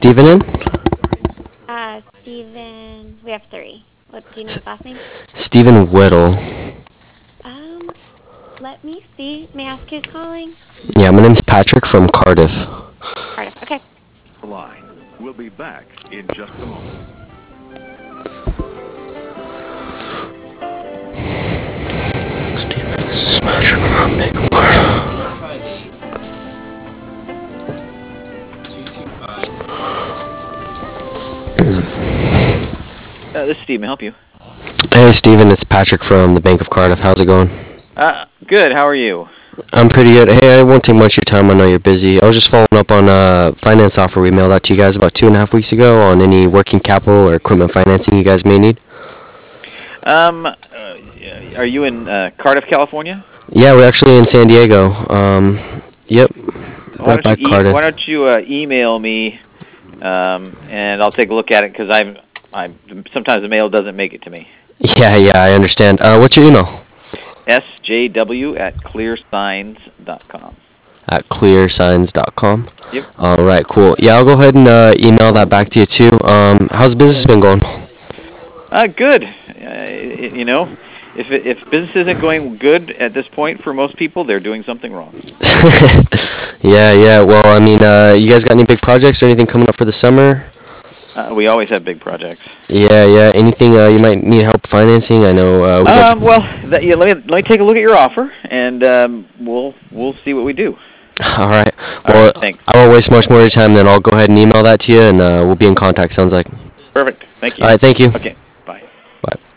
Steven in? Steven, we have three. What, do you know his last name? Steven Whittle. Um, Let me see. May I ask who's calling? Yeah, my name's Patrick from Cardiff. Cardiff. Okay. Line. We'll be back in just a moment. Steven, this is Patrick from Bank of Cardiff. This is Steve. May I help you? Hey, Steven, it's Patrick from the Bank of Cardiff. How's it going? Good. How are you? I'm pretty good. Hey, I won't take much of your time. I know you're busy. I was just following up on a finance offer we mailed out to you guys about 2.5 weeks ago on any working capital or equipment financing you guys may need. Are you in Cardiff, California? Yeah, we're actually in San Diego. Yep. Right by Cardiff. Why don't you email me, and I'll take a look at it because sometimes the mail doesn't make it to me. Yeah, I understand. What's your email? sjw@clearsigns.com. At clearsigns.com. Yep. All right, cool. Yeah, I'll go ahead and email that back to you too. How's business been going? Good. If business isn't going good at this point for most people, they're doing something wrong. Yeah. Well, I mean, you guys got any big projects or anything coming up for the summer? We always have big projects. Yeah. Anything you might need help financing? I know. Let me take a look at your offer, and we'll see what we do. All right. Well, thanks. I won't waste much more of your time. Then I'll go ahead and email that to you, and we'll be in contact. Sounds like. Perfect. Thank you. All right. Thank you. Okay.